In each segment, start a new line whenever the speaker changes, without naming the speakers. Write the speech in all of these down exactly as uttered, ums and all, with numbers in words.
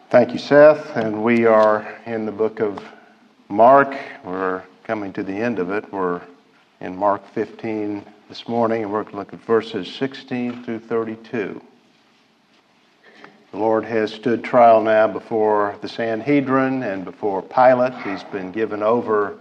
Thank you, Seth. And we are in the book of Mark. We're coming to the end of it. We're in Mark fifteen this morning, and we're going to look at verses sixteen through thirty-two. The Lord has stood trial now before the Sanhedrin and before Pilate. He's been given over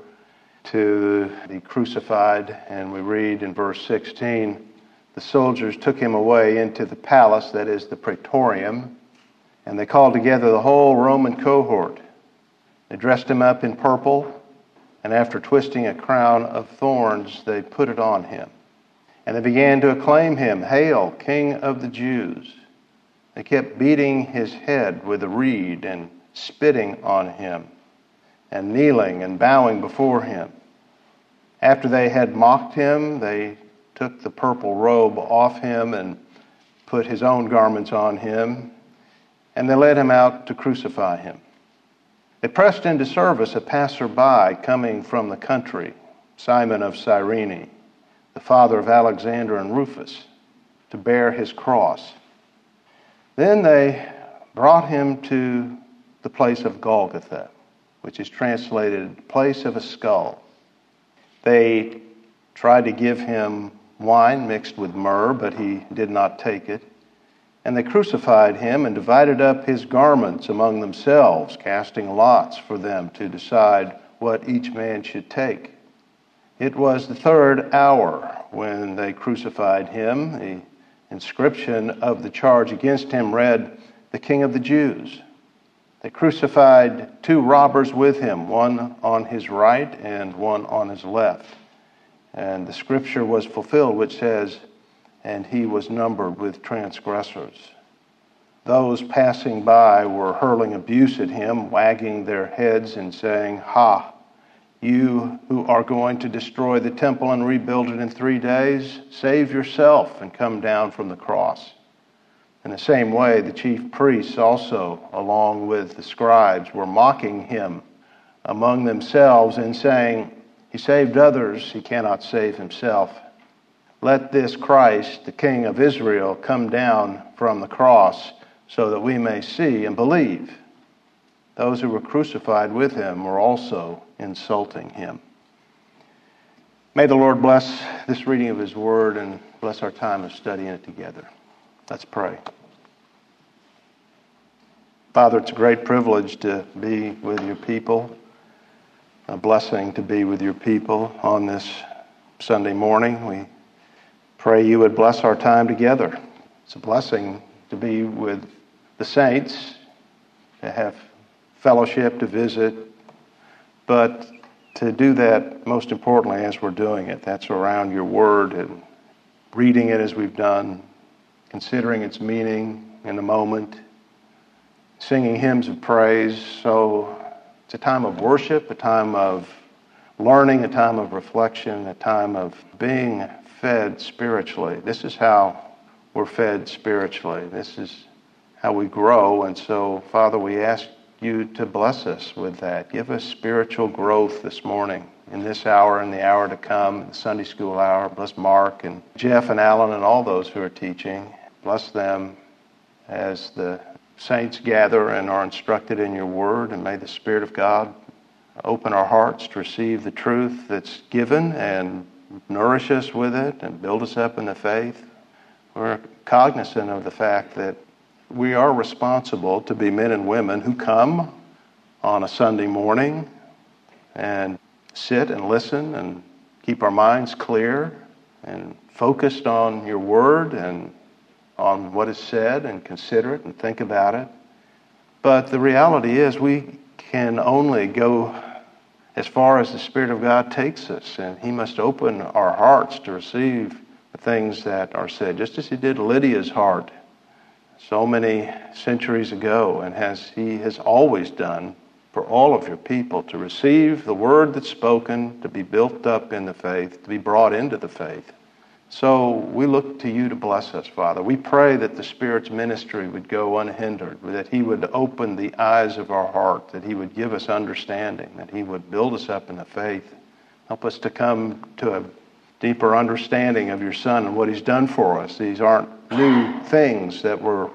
to be crucified, and we read in verse sixteen, the soldiers took him away into the palace, that is the praetorium, and they called together the whole Roman cohort. They dressed him up in purple, and after twisting a crown of thorns, they put it on him. And they began to acclaim him, "Hail, King of the Jews!" They kept beating his head with a reed and spitting on him and kneeling and bowing before him. After they had mocked him, they took the purple robe off him and put his own garments on him, and they led him out to crucify him. They pressed into service a passerby coming from the country, Simon of Cyrene, the father of Alexander and Rufus, to bear his cross. Then they brought him to the place of Golgotha, which is translated place of a skull. They tried to give him wine mixed with myrrh, but he did not take it. And they crucified him and divided up his garments among themselves, casting lots for them to decide what each man should take. It was the third hour when they crucified him. The inscription of the charge against him read, "The King of the Jews." They crucified two robbers with him, one on his right and one on his left. And the scripture was fulfilled, which says, "And he was numbered with transgressors." Those passing by were hurling abuse at him, wagging their heads and saying, "Ha, you who are going to destroy the temple and rebuild it in three days, save yourself and come down from the cross." In the same way, the chief priests also, along with the scribes, were mocking him among themselves and saying, "He saved others, he cannot save himself. Let this Christ, the King of Israel, come down from the cross so that we may see and believe." Those who were crucified with him were also insulting him. May the Lord bless this reading of his word and bless our time of studying it together. Let's pray. Father, it's a great privilege to be with your people, a blessing to be with your people on this Sunday morning. We pray you would bless our time together. It's a blessing to be with the saints, to have fellowship, to visit, but to do that, most importantly, as we're doing it. That's around your word and reading it as we've done, considering its meaning in a moment, singing hymns of praise. So it's a time of worship, a time of learning, a time of reflection, a time of being fed spiritually. This is how we're fed spiritually. This is how we grow. And so, Father, we ask you to bless us with that. Give us spiritual growth this morning, in this hour and the hour to come, the Sunday school hour. Bless Mark and Jeff and Alan and all those who are teaching. Bless them as the saints gather and are instructed in your word. And may the Spirit of God open our hearts to receive the truth that's given and nourish us with it and build us up in the faith. We're cognizant of the fact that we are responsible to be men and women who come on a Sunday morning and sit and listen and keep our minds clear and focused on your word and on what is said and consider it and think about it. But the reality is we can only go as far as the Spirit of God takes us, and he must open our hearts to receive the things that are said, just as he did Lydia's heart so many centuries ago, and as he has always done for all of your people, to receive the word that's spoken, to be built up in the faith, to be brought into the faith. So we look to you to bless us, Father. We pray that the Spirit's ministry would go unhindered, that he would open the eyes of our heart, that he would give us understanding, that he would build us up in the faith. Help us to come to a deeper understanding of your Son and what he's done for us. These aren't new things that we're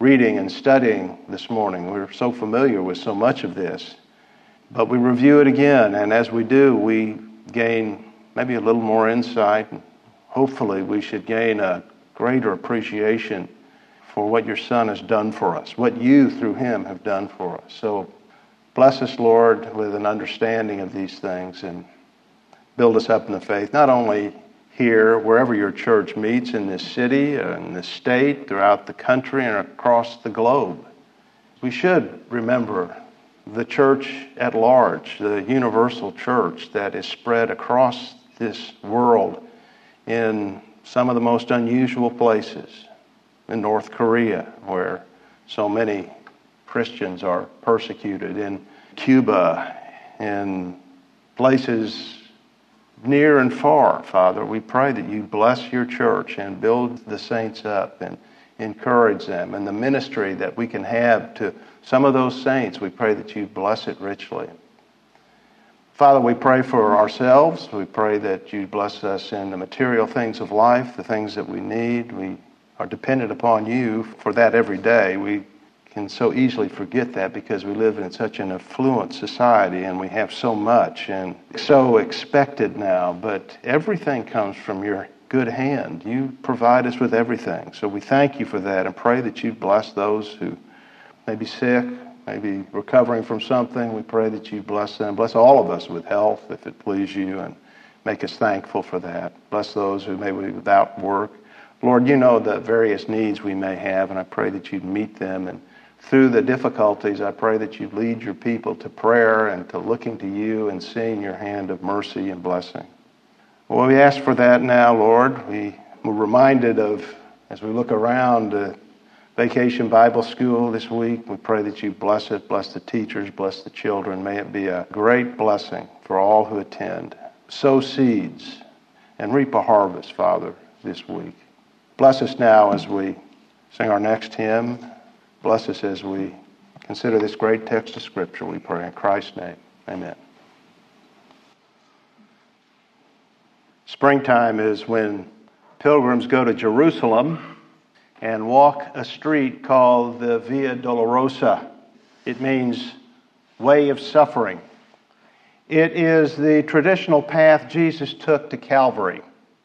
reading and studying this morning. We're so familiar with so much of this, but we review it again, and as we do, we gain maybe a little more insight. Hopefully, we should gain a greater appreciation for what your Son has done for us, what you, through him, have done for us. So bless us, Lord, with an understanding of these things and build us up in the faith, not only here, wherever your church meets in this city, in this state, throughout the country, and across the globe. We should remember the church at large, the universal church that is spread across this world in some of the most unusual places. In North Korea, where so many Christians are persecuted, in Cuba, in places near and far, Father, we pray that you bless your church and build the saints up and encourage them. And the ministry that we can have to some of those saints, we pray that you bless it richly. Father, we pray for ourselves. We pray that you bless us in the material things of life, the things that we need. We are dependent upon you for that every day. We can so easily forget that because we live in such an affluent society and we have so much and so expected now, but everything comes from your good hand. You provide us with everything. So we thank you for that and pray that you bless those who may be sick, may be recovering from something. We pray that you bless them. Bless all of us with health, if it please you, and make us thankful for that. Bless those who may be without work. Lord, you know the various needs we may have, and I pray that you'd meet them. And through the difficulties, I pray that you'd lead your people to prayer and to looking to you and seeing your hand of mercy and blessing. Well, we ask for that now, Lord. We were reminded of, as we look around, uh, Vacation Bible School this week. We pray that you bless it, bless the teachers, bless the children. May it be a great blessing for all who attend. Sow seeds and reap a harvest, Father, this week. Bless us now as we sing our next hymn. Bless us as we consider this great text of Scripture, we pray in Christ's name. Amen. Springtime is when pilgrims go to Jerusalem and walk a street called the Via Dolorosa. It means way of suffering. It is the traditional path Jesus took to Calvary.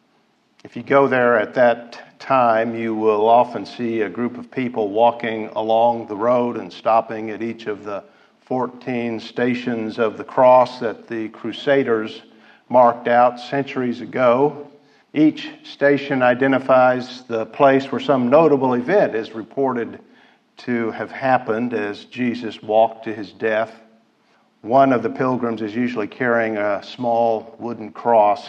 If you go there at that time, you will often see a group of people walking along the road and stopping at each of the fourteen stations of the cross that the Crusaders marked out centuries ago. Each station identifies the place where some notable event is reported to have happened as Jesus walked to his death. One of the pilgrims is usually carrying a small wooden cross.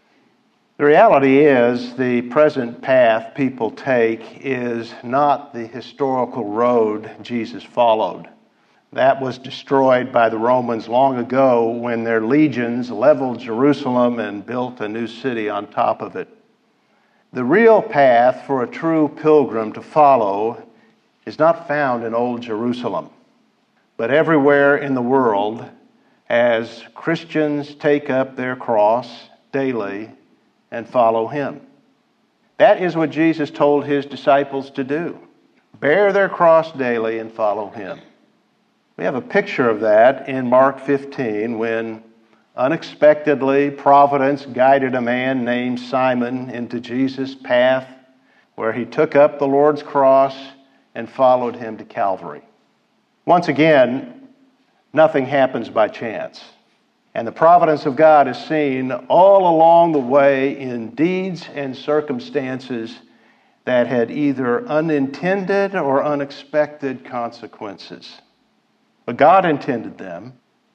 The reality is the present path people take is not the historical road Jesus followed. That was destroyed by the Romans long ago when their legions leveled Jerusalem and built a new city on top of it. The real path for a true pilgrim to follow is not found in Old Jerusalem, but everywhere in the world as Christians take up their cross daily and follow him. That is what Jesus told his disciples to do. Bear their cross daily and follow him. We have a picture of that in Mark fifteen when unexpectedly providence guided a man named Simon into Jesus' path where he took up the Lord's cross and followed him to Calvary. Once again, nothing happens by chance. And the providence of God is seen all along the way in deeds and circumstances that had either unintended or unexpected consequences. But God intended them.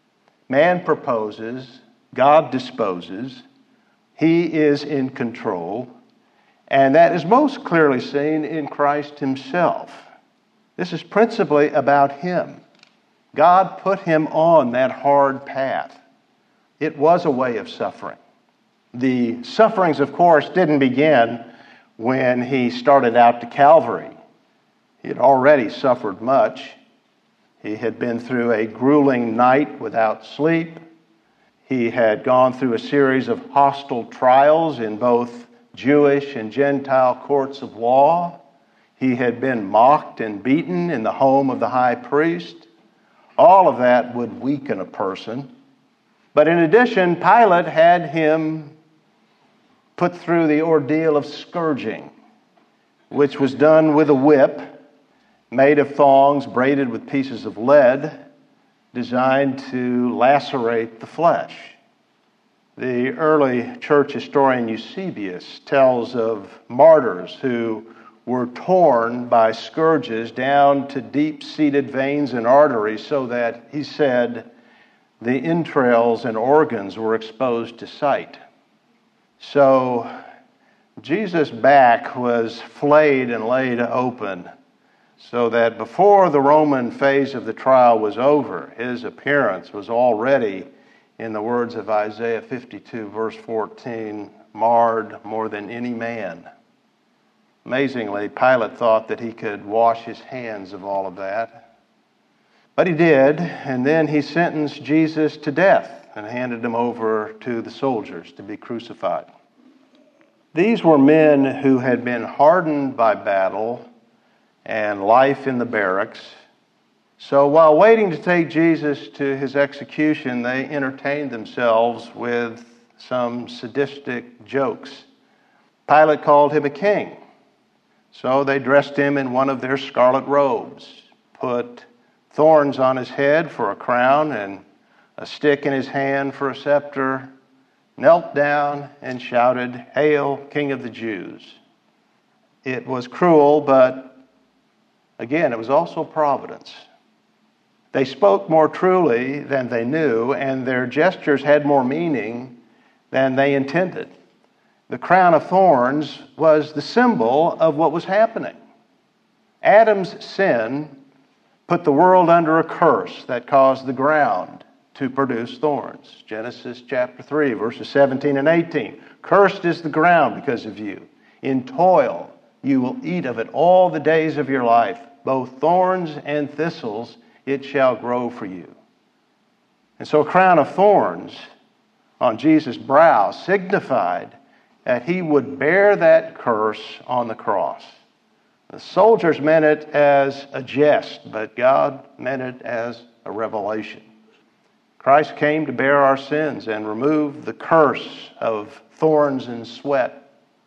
Man proposes. God disposes. He is in control. And that is most clearly seen in Christ himself. This is principally about him. God put him on that hard path. It was a way of suffering. The sufferings, of course, didn't begin when he started out to Calvary. He had already suffered much. He had been through a grueling night without sleep. He had gone through a series of hostile trials in both Jewish and Gentile courts of law. He had been mocked and beaten in the home of the high priest. All of that would weaken a person. But in addition, Pilate had him put through the ordeal of scourging, which was done with a whip made of thongs braided with pieces of lead, designed to lacerate the flesh. The early church historian Eusebius tells of martyrs who were torn by scourges down to deep-seated veins and arteries, so that, he said, the entrails and organs were exposed to sight. So Jesus' back was flayed and laid open, so that before the Roman phase of the trial was over, his appearance was already, in the words of Isaiah fifty-two, verse fourteen, marred more than any man. Amazingly, Pilate thought that he could wash his hands of all of that. But he did, and then he sentenced Jesus to death and handed him over to the soldiers to be crucified. These were men who had been hardened by battle and life in the barracks. So while waiting to take Jesus to his execution, they entertained themselves with some sadistic jokes. Pilate called him a king. So they dressed him in one of their scarlet robes, put thorns on his head for a crown and a stick in his hand for a scepter, knelt down and shouted, "Hail, King of the Jews." It was cruel, but again, it was also providence. They spoke more truly than they knew, and their gestures had more meaning than they intended. The crown of thorns was the symbol of what was happening. Adam's sin put the world under a curse that caused the ground to produce thorns. Genesis chapter three, verses seventeen and eighteen. Cursed is the ground because of you. In toil you will eat of it all the days of your life. Both thorns and thistles it shall grow for you. And so a crown of thorns on Jesus' brow signified that he would bear that curse on the cross. The soldiers meant it as a jest, but God meant it as a revelation. Christ came to bear our sins and remove the curse of thorns and sweat.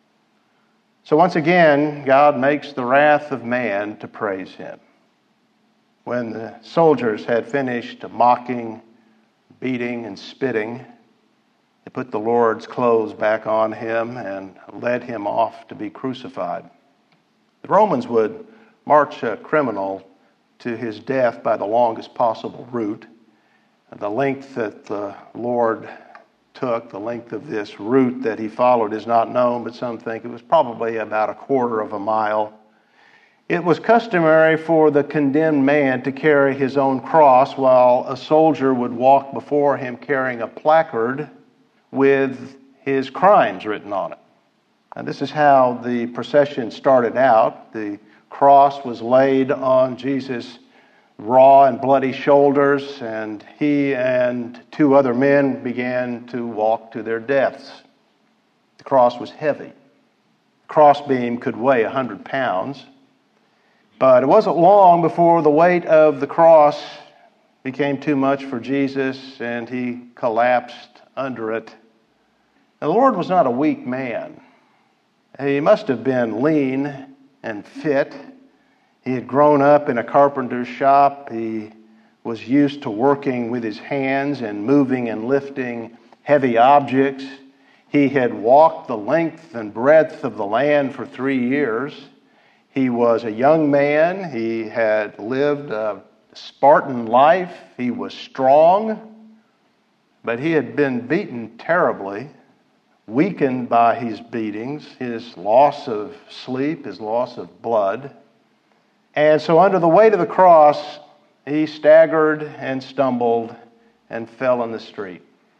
So once again, God makes the wrath of man to praise him. When the soldiers had finished mocking, beating, and spitting, they put the Lord's clothes back on him and led him off to be crucified. The Romans would march a criminal to his death by the longest possible route. The length that the Lord took, the length of this route that he followed is not known, but some think it was probably about a quarter of a mile. It was customary for the condemned man to carry his own cross, while a soldier would walk before him carrying a placard with his crimes written on it. And this is how the procession started out. The cross was laid on Jesus' raw and bloody shoulders, and he and two other men began to walk to their deaths. The cross was heavy. The crossbeam could weigh a hundred pounds, but it wasn't long before the weight of the cross became too much for Jesus, and he collapsed under it. Now, the Lord was not a weak man. He must have been lean and fit. He had grown up in a carpenter's shop. He was used to working with his hands and moving and lifting heavy objects. He had walked the length and breadth of the land for three years. He was a young man. He had lived a Spartan life. He was strong, but he had been beaten terribly, weakened by his beatings, his loss of sleep, his loss of blood. And so under the weight of the cross, he staggered and stumbled and fell in the street.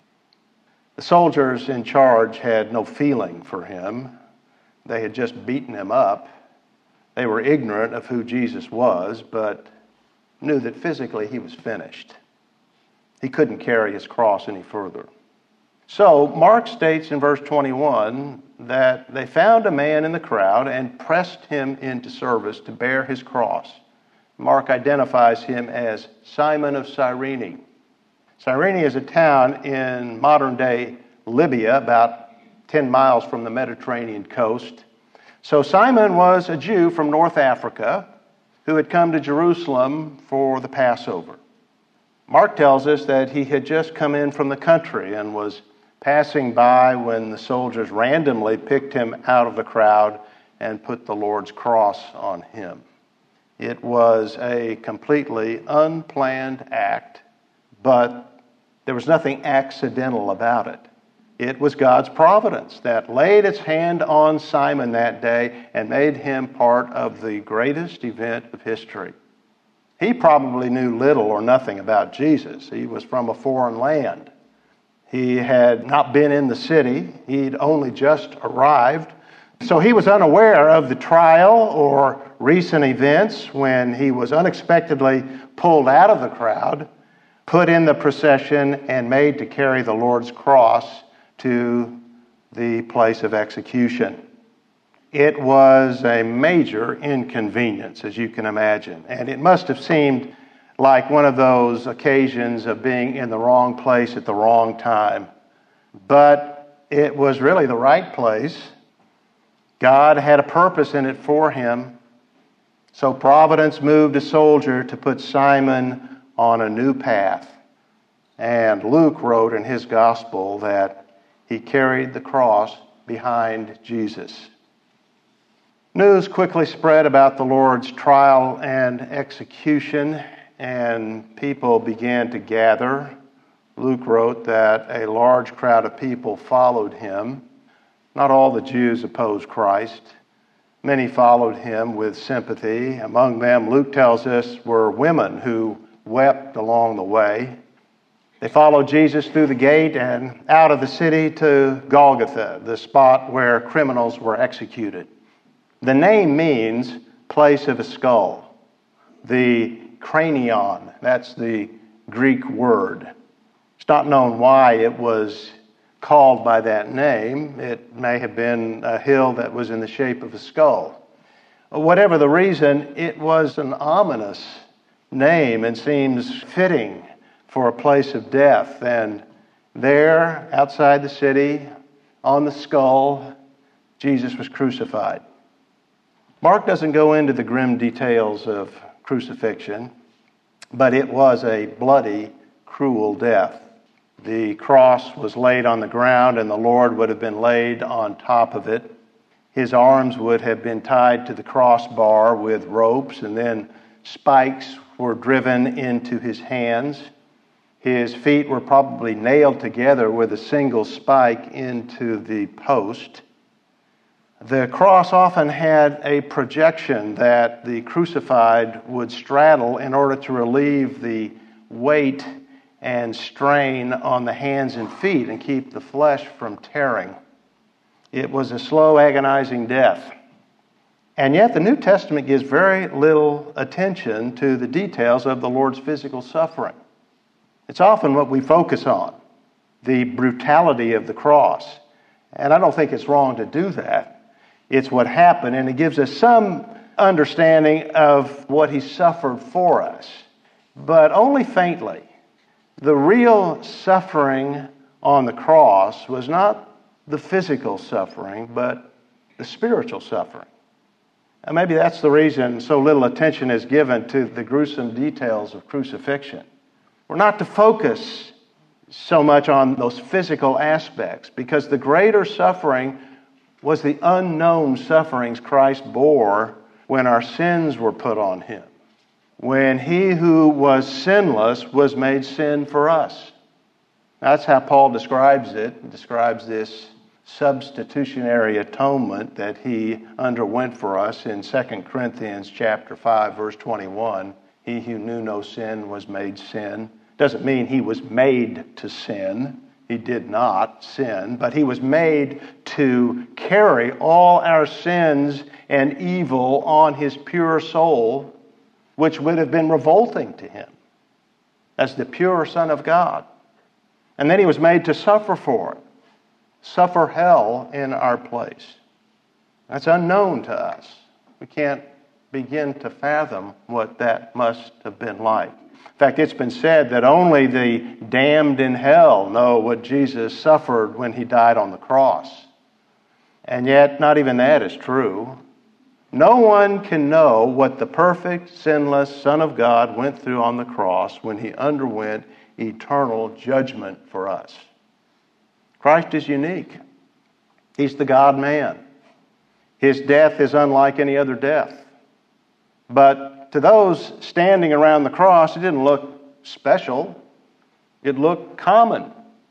The soldiers in charge had no feeling for him. They had just beaten him up. They were ignorant of who Jesus was, but knew that physically he was finished. He couldn't carry his cross any further. So Mark states in verse twenty-one that they found a man in the crowd and pressed him into service to bear his cross. Mark identifies him as Simon of Cyrene. Cyrene is a town in modern-day Libya, about ten miles from the Mediterranean coast. So Simon was a Jew from North Africa who had come to Jerusalem for the Passover. Mark tells us that he had just come in from the country and was passing by when the soldiers randomly picked him out of the crowd and put the Lord's cross on him. It was a completely unplanned act, but there was nothing accidental about it. It was God's providence that laid its hand on Simon that day and made him part of the greatest event of history. He probably knew little or nothing about Jesus. He was from a foreign land. He had not been in the city. He'd only just arrived. So he was unaware of the trial or recent events when he was unexpectedly pulled out of the crowd, put in the procession, and made to carry the Lord's cross to the place of execution. It was a major inconvenience, as you can imagine, and it must have seemed like one of those occasions of being in the wrong place at the wrong time. But it was really the right place. God had a purpose in it for him. So Providence moved a soldier to put Simon on a new path. And Luke wrote in his gospel that he carried the cross behind Jesus. News quickly spread about the Lord's trial and execution, and people began to gather. Luke wrote that a large crowd of people followed him. Not all the Jews opposed Christ. Many followed him with sympathy. Among them, Luke tells us, were women who wept along the way. They followed Jesus through the gate and out of the city to Golgotha, the spot where criminals were executed. The name means place of a skull. The cranion, that's the Greek word. It's not known why it was called by that name. It may have been a hill that was in the shape of a skull. Whatever the reason, it was an ominous name and seems fitting for a place of death. And there, outside the city, on the skull, Jesus was crucified. Mark doesn't go into the grim details of crucifixion, but it was a bloody, cruel death. The cross was laid on the ground, and the Lord would have been laid on top of it. His arms would have been tied to the crossbar with ropes, and then spikes were driven into his hands. His feet were probably nailed together with a single spike into the post. The cross often had a projection that the crucified would straddle in order to relieve the weight and strain on the hands and feet and keep the flesh from tearing. It was a slow, agonizing death. And yet the New Testament gives very little attention to the details of the Lord's physical suffering. It's often what we focus on, the brutality of the cross. And I don't think it's wrong to do that. It's what happened, and it gives us some understanding of what he suffered for us, but only faintly. The real suffering on the cross was not the physical suffering, but the spiritual suffering. And maybe that's the reason so little attention is given to the gruesome details of crucifixion. We're not to focus so much on those physical aspects, because the greater suffering was the unknown sufferings Christ bore when our sins were put on him. When he who was sinless was made sin for us. That's how Paul describes it. He describes this substitutionary atonement that he underwent for us in Second Corinthians chapter five, verse twenty-one. He who knew no sin was made sin. Doesn't mean he was made to sin. He did not sin, but he was made to carry all our sins and evil on his pure soul, which would have been revolting to him as the pure Son of God. And then he was made to suffer for it, suffer hell in our place. That's unknown to us. We can't begin to fathom what that must have been like. In fact, it's been said that only the damned in hell know what Jesus suffered when he died on the cross. And yet, not even that is true. No one can know what the perfect, sinless Son of God went through on the cross when he underwent eternal judgment for us. Christ is unique. He's the God-man. His death is unlike any other death. But to those standing around the cross, it didn't look special. It looked common.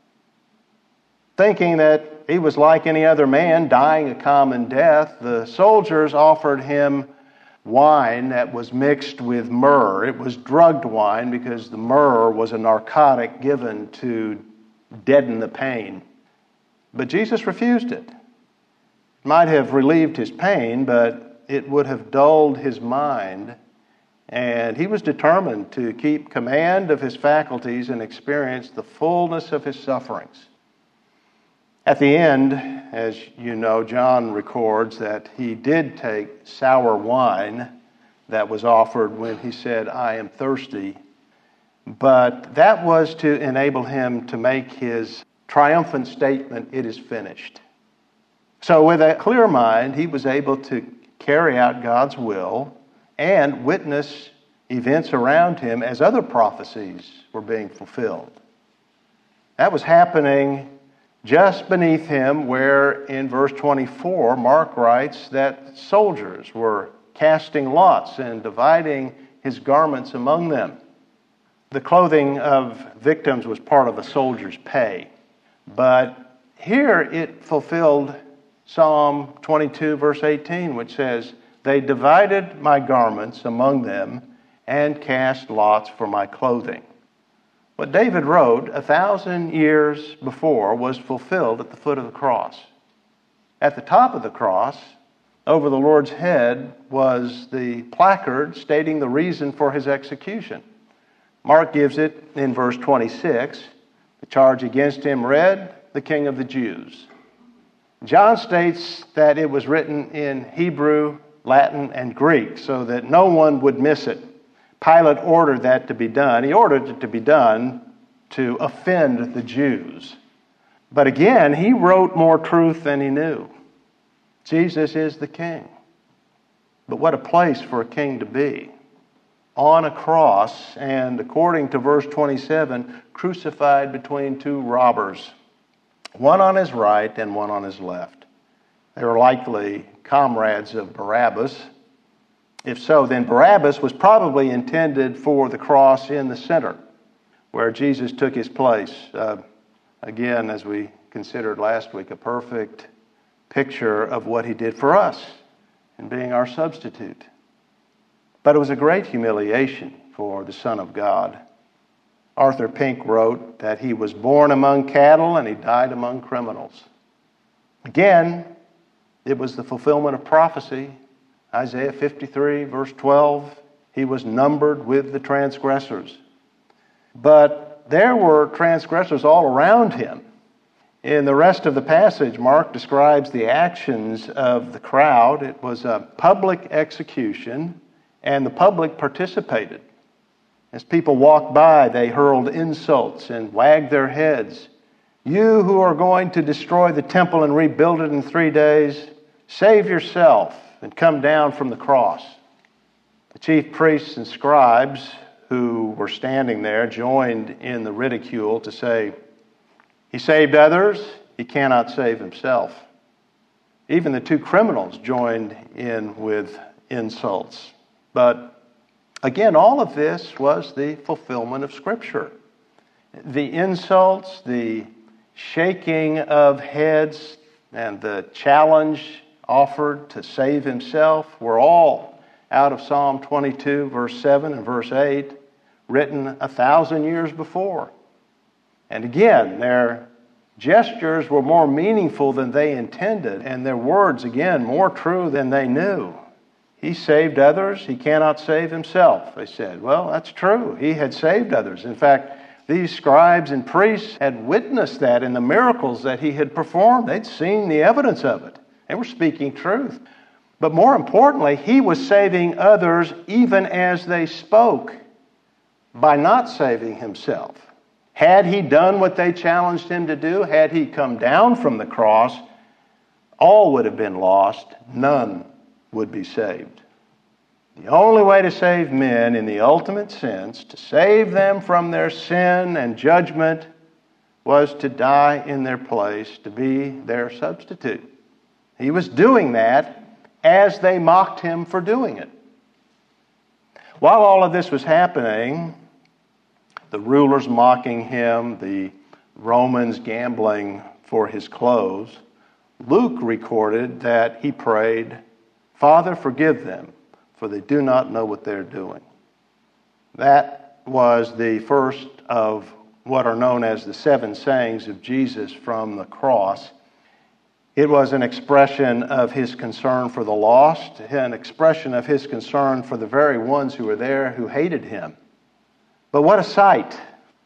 Thinking that he was like any other man, dying a common death, the soldiers offered him wine that was mixed with myrrh. It was drugged wine because the myrrh was a narcotic given to deaden the pain. But Jesus refused it. It might have relieved his pain, but it would have dulled his mind. And he was determined to keep command of his faculties and experience the fullness of his sufferings. At the end, as you know, John records that he did take sour wine that was offered when he said, "I am thirsty." But that was to enable him to make his triumphant statement, "It is finished." So with a clear mind, he was able to carry out God's will and witness events around him as other prophecies were being fulfilled. That was happening just beneath him, where in verse twenty-four, Mark writes that soldiers were casting lots and dividing his garments among them. The clothing of victims was part of a soldier's pay. But here it fulfilled Psalm twenty-two, verse eighteen, which says, "They divided my garments among them and cast lots for my clothing." What David wrote a thousand years before was fulfilled at the foot of the cross. At the top of the cross, over the Lord's head, was the placard stating the reason for his execution. Mark gives it in verse twenty-six. The charge against him read, "The King of the Jews." John states that it was written in Hebrew, Latin, and Greek so that no one would miss it. Pilate ordered that to be done. He ordered it to be done to offend the Jews. But again, he wrote more truth than he knew. Jesus is the King. But what a place for a king to be. On a cross, and according to verse twenty-seven, crucified between two robbers, one on his right and one on his left. They were likely comrades of Barabbas. If so, then Barabbas was probably intended for the cross in the center, where Jesus took his place. Uh, again, as we considered last week, a perfect picture of what he did for us in being our substitute. But it was a great humiliation for the Son of God. Arthur Pink wrote that he was born among cattle and he died among criminals. Again, it was the fulfillment of prophecy. Isaiah fifty-three, verse twelve, he was numbered with the transgressors. But there were transgressors all around him. In the rest of the passage, Mark describes the actions of the crowd. It was a public execution, and the public participated. As people walked by, they hurled insults and wagged their heads. "You who are going to destroy the temple and rebuild it in three days, save yourself and come down from the cross." The chief priests and scribes who were standing there joined in the ridicule to say, "He saved others, he cannot save himself." Even the two criminals joined in with insults. But again, all of this was the fulfillment of Scripture. The insults, the shaking of heads, and the challenge offered to save himself were all out of Psalm twenty-two, verse seven and verse eight, written a thousand years before. And again, their gestures were more meaningful than they intended, and their words, again, more true than they knew. He saved others, he cannot save himself, they said. Well, that's true. He had saved others. In fact, these scribes and priests had witnessed that in the miracles that he had performed. They'd seen the evidence of it. They were speaking truth. But more importantly, he was saving others even as they spoke by not saving himself. Had he done what they challenged him to do, had he come down from the cross, all would have been lost. None would be saved. The only way to save men in the ultimate sense, to save them from their sin and judgment, was to die in their place, to be their substitute. He was doing that as they mocked him for doing it. While all of this was happening, the rulers mocking him, the Romans gambling for his clothes, Luke recorded that he prayed, "Father, forgive them, for they do not know what they're doing." That was the first of what are known as the seven sayings of Jesus from the cross. It was an expression of his concern for the lost, an expression of his concern for the very ones who were there who hated him. But what a sight!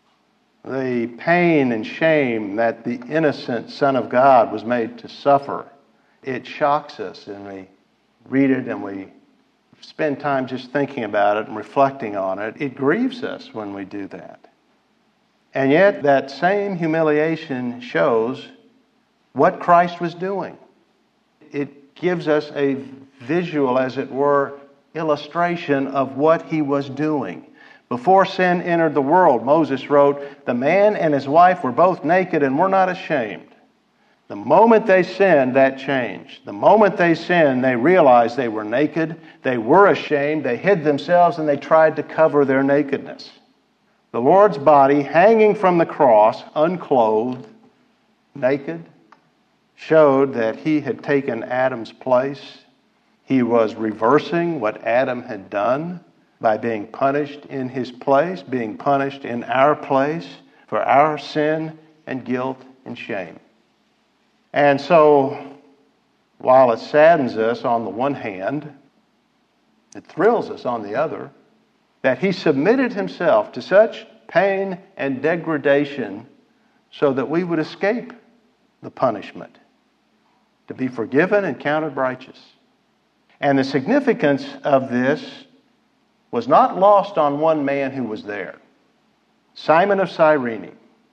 The pain and shame that the innocent Son of God was made to suffer. It shocks us, and we read it and we spend time just thinking about it and reflecting on it. It grieves us when we do that. And yet that same humiliation shows what Christ was doing. It gives us a visual, as it were, illustration of what he was doing. Before sin entered the world, Moses wrote, "The man and his wife were both naked and were not ashamed." The moment they sinned, that changed. The moment they sinned, they realized they were naked, they were ashamed, they hid themselves, and they tried to cover their nakedness. The Lord's body hanging from the cross, unclothed, naked, showed that he had taken Adam's place. He was reversing what Adam had done by being punished in his place, being punished in our place for our sin and guilt and shame. And so, while it saddens us on the one hand, it thrills us on the other, that he submitted himself to such pain and degradation so that we would escape the punishment, to be forgiven and counted righteous. And the significance of this was not lost on one man who was there, Simon of Cyrene.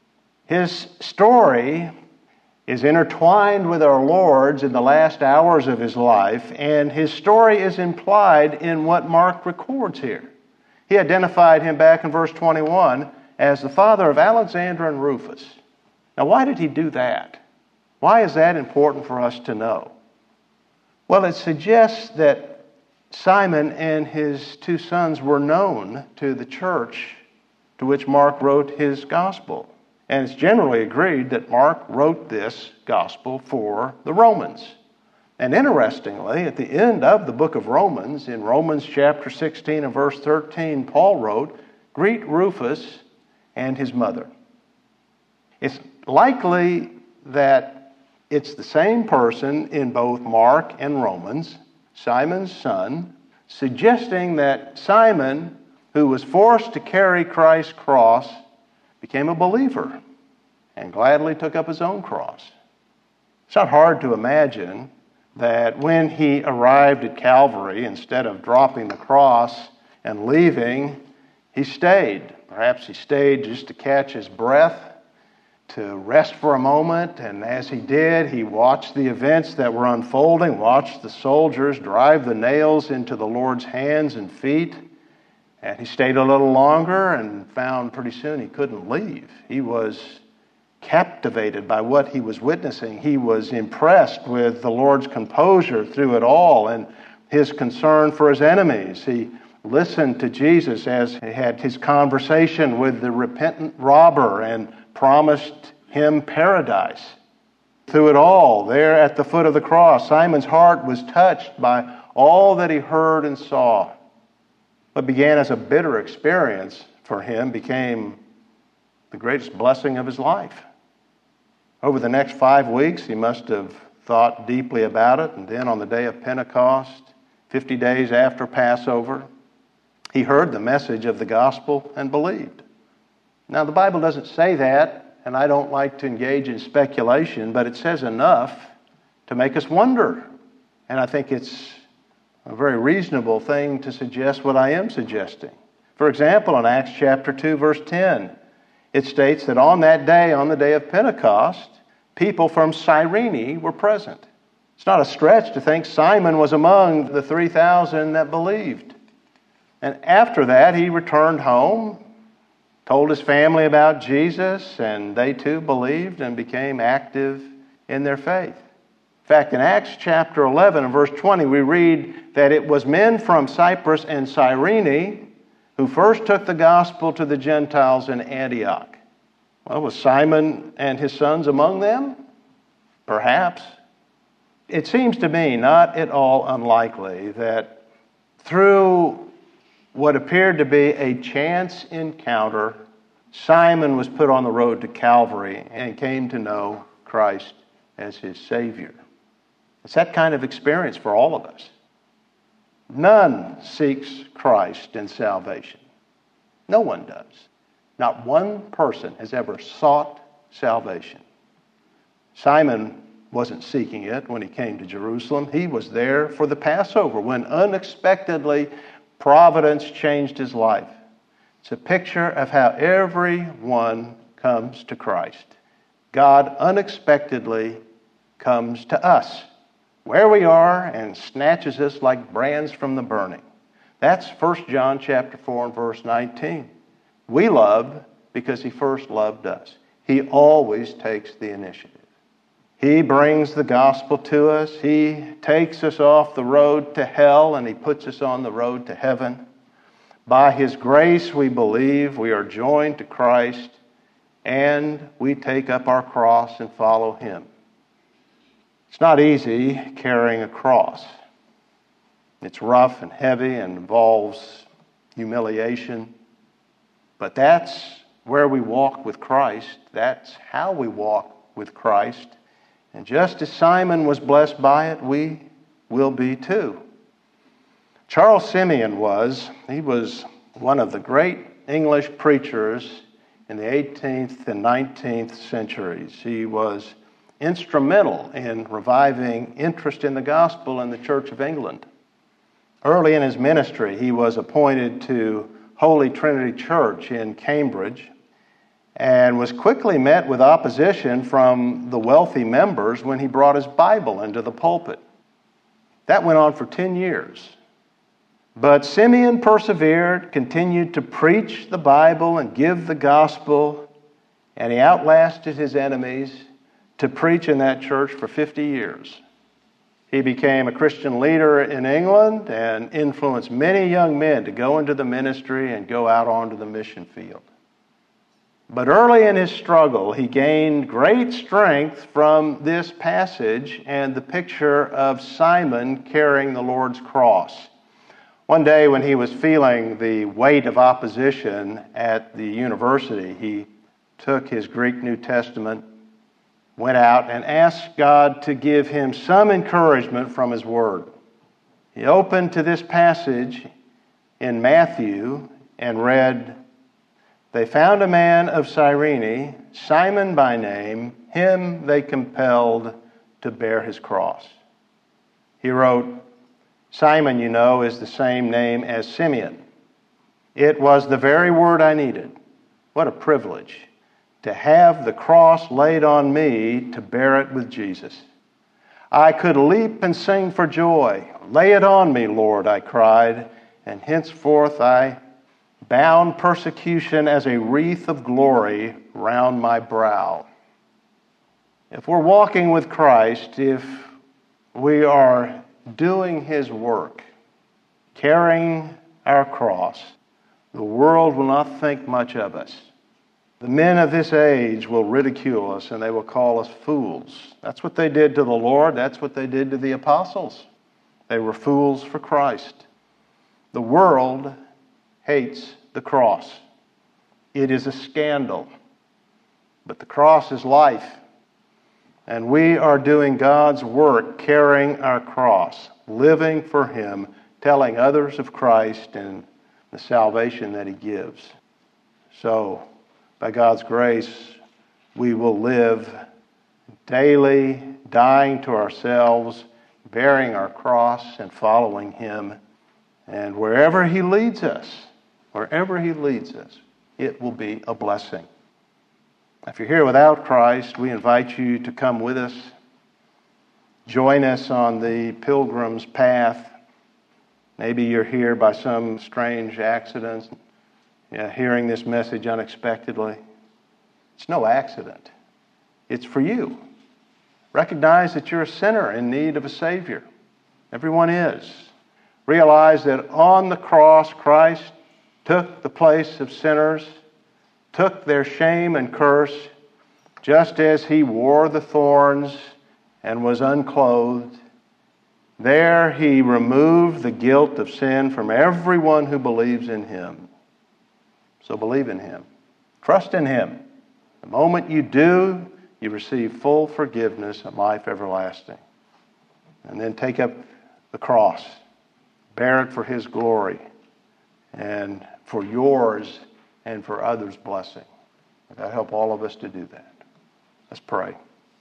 His story is intertwined with our Lord's in the last hours of his life, and his story is implied in what Mark records here. He identified him back in verse twenty-one as the father of Alexander and Rufus. Now, why did he do that? Why is that important for us to know? Well, it suggests that Simon and his two sons were known to the church to which Mark wrote his gospel. And it's generally agreed that Mark wrote this gospel for the Romans. And interestingly, at the end of the book of Romans, in Romans chapter sixteen and verse thirteen, Paul wrote, "Greet Rufus and his mother." It's likely that it's the same person in both Mark and Romans, Simon's son, suggesting that Simon, who was forced to carry Christ's cross, became a believer and gladly took up his own cross. It's not hard to imagine that when he arrived at Calvary, instead of dropping the cross and leaving, he stayed. Perhaps he stayed just to catch his breath, to rest for a moment, and as he did, he watched the events that were unfolding, watched the soldiers drive the nails into the Lord's hands and feet, and he stayed a little longer and found pretty soon he couldn't leave. He was captivated by what he was witnessing. He was impressed with the Lord's composure through it all and his concern for his enemies. He listened to Jesus as he had his conversation with the repentant robber and promised him paradise. Through it all, there at the foot of the cross, Simon's heart was touched by all that he heard and saw. What began as a bitter experience for him became the greatest blessing of his life. Over the next five weeks, he must have thought deeply about it, and then on the day of Pentecost, fifty days after Passover, he heard the message of the gospel and believed. Now, the Bible doesn't say that, and I don't like to engage in speculation, but it says enough to make us wonder. And I think it's a very reasonable thing to suggest what I am suggesting. For example, in Acts chapter two, verse ten, it states that on that day, on the day of Pentecost, people from Cyrene were present. It's not a stretch to think Simon was among the three thousand that believed. And after that, he returned home, told his family about Jesus, and they too believed and became active in their faith. In fact, in Acts chapter eleven and verse twenty, we read that it was men from Cyprus and Cyrene who first took the gospel to the Gentiles in Antioch. Well, was Simon and his sons among them? Perhaps. It seems to me not at all unlikely that through what appeared to be a chance encounter, Simon was put on the road to Calvary and came to know Christ as his Savior. It's that kind of experience for all of us. None seeks Christ in salvation. No one does. Not one person has ever sought salvation. Simon wasn't seeking it when he came to Jerusalem. He was there for the Passover when unexpectedly providence changed his life. It's a picture of how everyone comes to Christ. God unexpectedly comes to us where we are and snatches us like brands from the burning. That's First John chapter four and verse nineteen. We love because he first loved us. He always takes the initiative. He brings the gospel to us. He takes us off the road to hell and he puts us on the road to heaven. By his grace we believe, we are joined to Christ, and we take up our cross and follow him. It's not easy carrying a cross. It's rough and heavy and involves humiliation. But that's where we walk with Christ. That's how we walk with Christ. And just as Simon was blessed by it, we will be too. Charles Simeon was, he was one of the great English preachers in the eighteenth and nineteenth centuries. He was instrumental in reviving interest in the gospel in the Church of England. Early in his ministry, he was appointed to Holy Trinity Church in Cambridge and was quickly met with opposition from the wealthy members when he brought his Bible into the pulpit. That went on for ten years. But Simeon persevered, continued to preach the Bible and give the gospel, and he outlasted his enemies to preach in that church for fifty years. He became a Christian leader in England and influenced many young men to go into the ministry and go out onto the mission field. But early in his struggle, he gained great strength from this passage and the picture of Simon carrying the Lord's cross. One day when he was feeling the weight of opposition at the university, he took his Greek New Testament, went out and asked God to give him some encouragement from his word. He opened to this passage in Matthew and read, "They found a man of Cyrene, Simon by name, him they compelled to bear his cross." He wrote, Simon, you know, is the same name as Simeon. It was the very word I needed. What a privilege to have the cross laid on me to bear it with Jesus. I could leap and sing for joy. Lay it on me, Lord, I cried, and henceforth I bound persecution as a wreath of glory round my brow. If we're walking with Christ, if we are doing his work, carrying our cross, the world will not think much of us. The men of this age will ridicule us and they will call us fools. That's what they did to the Lord. That's what they did to the apostles. They were fools for Christ. The world hates the cross. It is a scandal. But the cross is life. And we are doing God's work, carrying our cross, living for him, telling others of Christ and the salvation that he gives. So, by God's grace, we will live daily, dying to ourselves, bearing our cross and following Him. And wherever He leads us, wherever He leads us, it will be a blessing. If you're here without Christ, we invite you to come with us. Join us on the pilgrim's path. Maybe you're here by some strange accident, yeah, hearing this message unexpectedly. It's no accident. It's for you. Recognize that you're a sinner in need of a Savior. Everyone is. Realize that on the cross, Christ took the place of sinners, took their shame and curse, just as He wore the thorns and was unclothed. There He removed the guilt of sin from everyone who believes in Him. So believe in Him. Trust in Him. The moment you do, you receive full forgiveness and life everlasting. And then take up the cross. Bear it for His glory and for yours and for others' blessing. God help all of us to do that. Let's pray.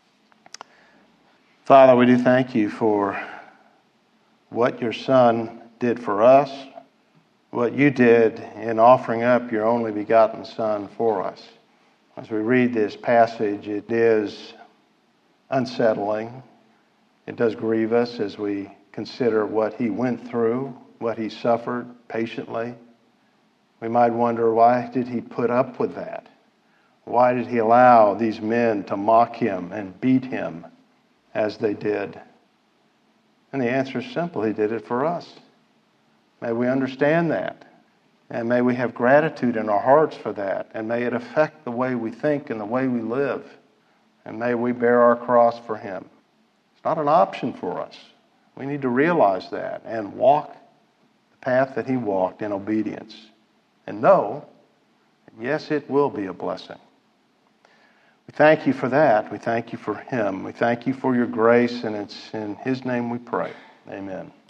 Father, we do thank You for what Your Son did for us, what You did in offering up Your only begotten Son for us. As we read this passage, it is unsettling. It does grieve us as we consider what He went through, what He suffered patiently. We might wonder, why did He put up with that? Why did He allow these men to mock Him and beat Him as they did? And the answer is simple. He did it for us. May we understand that. And may we have gratitude in our hearts for that. And may it affect the way we think and the way we live. And may we bear our cross for Him. It's not an option for us. We need to realize that and walk the path that He walked in obedience. And know, yes, it will be a blessing. We thank You for that. We thank You for Him. We thank You for Your grace, and it's in His name we pray. Amen.